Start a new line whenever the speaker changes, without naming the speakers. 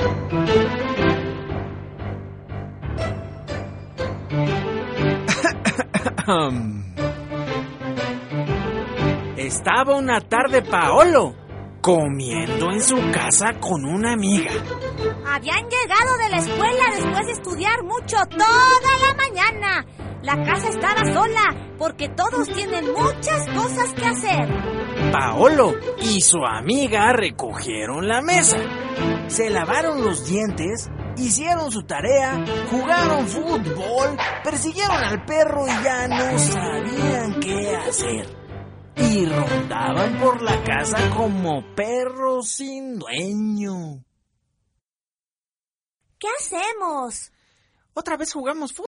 Estaba una tarde Paolo comiendo en su casa con una amiga.
Habían llegado de la escuela después de estudiar mucho toda la mañana. La casa estaba sola porque todos tienen muchas cosas que hacer.
Paolo y su amiga recogieron la mesa, se lavaron los dientes, hicieron su tarea, jugaron fútbol, persiguieron al perro y ya no sabían qué hacer. Y rondaban por la casa como perros sin dueño.
¿Qué hacemos?
Otra vez jugamos fútbol.